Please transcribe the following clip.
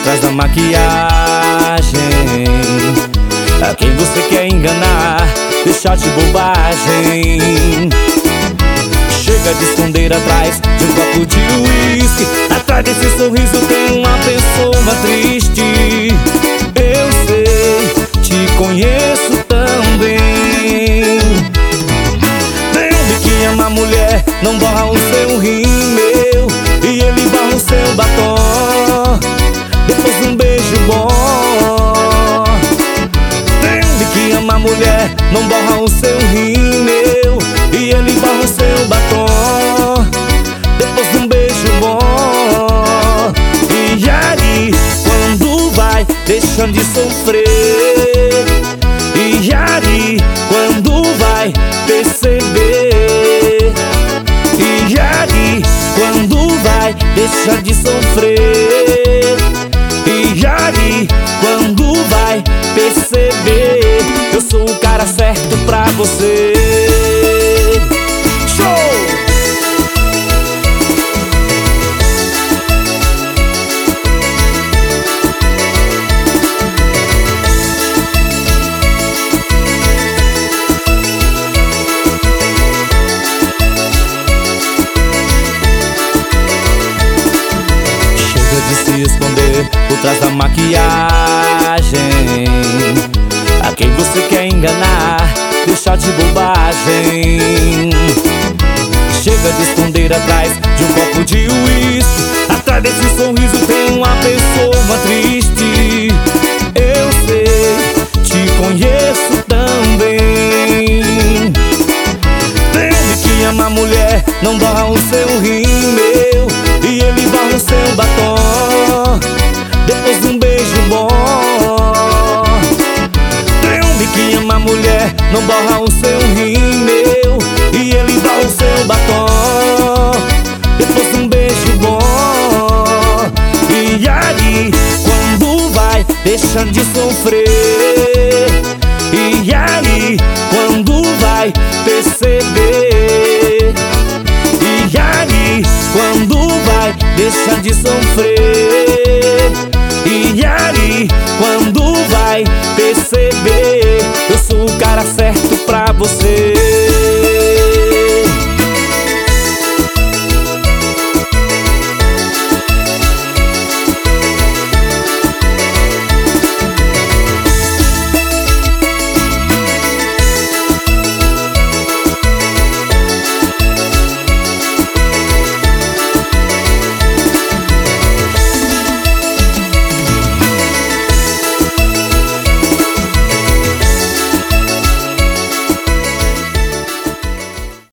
trás da maquiagem. A quem você quer enganar, deixar de bobagem. Chega de esconder atrás de um copo de uísque. Atrás desse sorriso tem uma pessoa triste. Eu sei, te conheço tão bem. Tem homem que ama a mulher, não borra o seu rímel, e ele barra o seu batom depois de um beijo bom. Tem homem que ama a mulher, não borra o seu rímel, e ele barra o seu batom depois de um beijo bom. E aí, quando vai deixando de sofrer, e aí, quando vai perceber, e aí, quando vai deixar de sofrer, e aí, quando vai perceber, eu sou o cara certo pra você. Se esconder por trás da maquiagem. A quem você quer enganar, deixar de bobagem. Chega de esconder atrás de um copo de uísque. Atrás desse sorriso tem uma pessoa triste. Eu sei, te conheço tão bem. Tem homem que ama a mulher, não borra o seu rímel, e ele barra o seu batom depois de um beijo bom. Tem homem que ama a mulher, não borra o seu rímel, e ele barra o seu batom depois de um beijo bom. E aí, quando vai deixando de sofrer, e aí, quando vai perceber, e aí, quando vai deixar de sofrer, e aí, quando vai perceber, eu sou o cara certo pra você.